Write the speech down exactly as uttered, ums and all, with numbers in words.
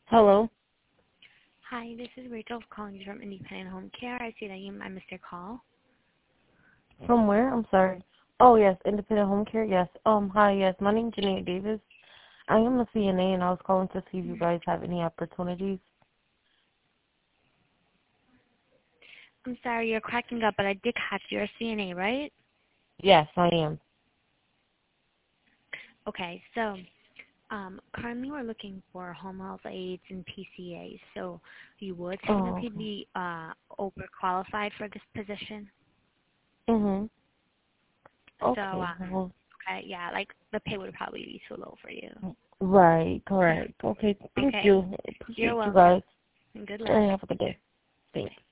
Hello. Hi, this is Rachel calling you from Independent Home Care. I see that you I missed your call. From where? I'm sorry. Oh, yes, Independent Home Care. Yes. Um. Hi. Yes. My name's Janae Davis. I am a C N A, and I was calling to see if you guys have any opportunities. I'm sorry, you're cracking up, but I did catch you're a C N A, right? Yes, I am. Okay, so um, currently we're looking for home health aides and P C As. So you would Oh. technically be uh, overqualified for this position. Mhm. So Okay. um, Well, okay, yeah, like the pay would probably be too low for you. right. Correct. Okay. Thank Okay, you. you're Appreciate you welcome. guys. And good luck. And have a good day. Thanks. Bye.